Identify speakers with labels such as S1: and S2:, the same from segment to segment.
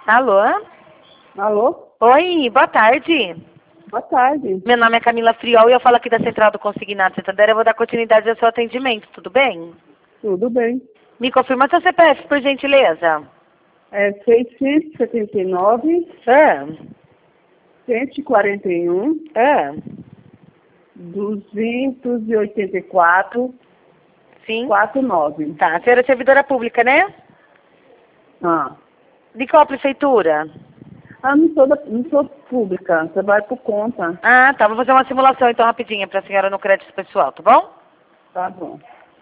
S1: Alô?
S2: Alô?
S1: Oi, boa tarde.
S2: Boa tarde.
S1: Meu nome é Camila Friol e eu falo aqui da Central do Consignado Santander. Eu vou dar continuidade ao seu atendimento, tudo bem?
S2: Tudo bem.
S1: Me confirma seu CPF, por gentileza.
S2: É 679,
S1: Ah,
S2: 141,
S1: ah,
S2: 284,
S1: sim.
S2: 49.
S1: Tá, a senhora é servidora pública, né?
S2: Ah.
S1: De qual prefeitura?
S2: Não sou pública, trabalho por conta.
S1: Ah, tá, vou fazer uma simulação então rapidinha pra senhora no crédito pessoal, tá bom?
S2: Tá bom.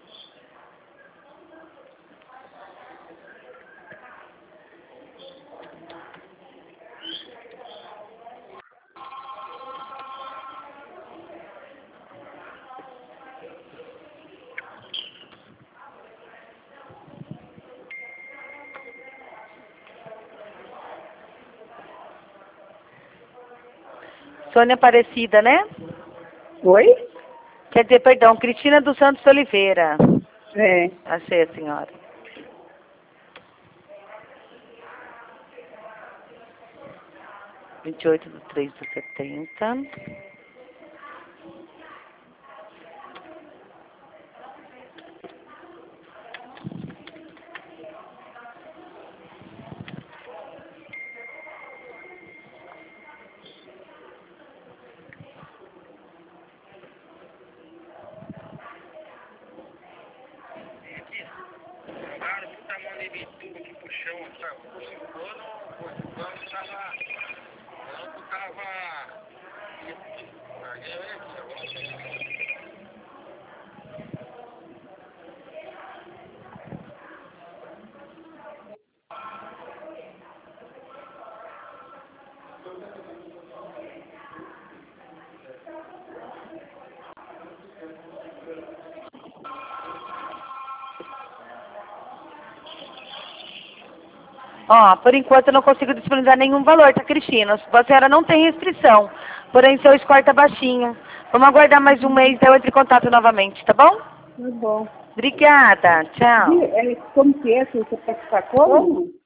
S1: Sônia Aparecida, né?
S2: Oi?
S1: Quer dizer, perdão, Cristina dos Santos Oliveira.
S2: É.
S1: Achei a senhora. Vinte e oito de 3/70. Ó, por enquanto eu não consigo disponibilizar nenhum valor, tá, Cristina? A senhora não tem restrição, porém seu score tá baixinho. Vamos aguardar mais um mês, daí eu entro em contato novamente, tá bom?
S2: Tá bom.
S1: Obrigada, tchau.
S2: Como que é? Você quer ficar como?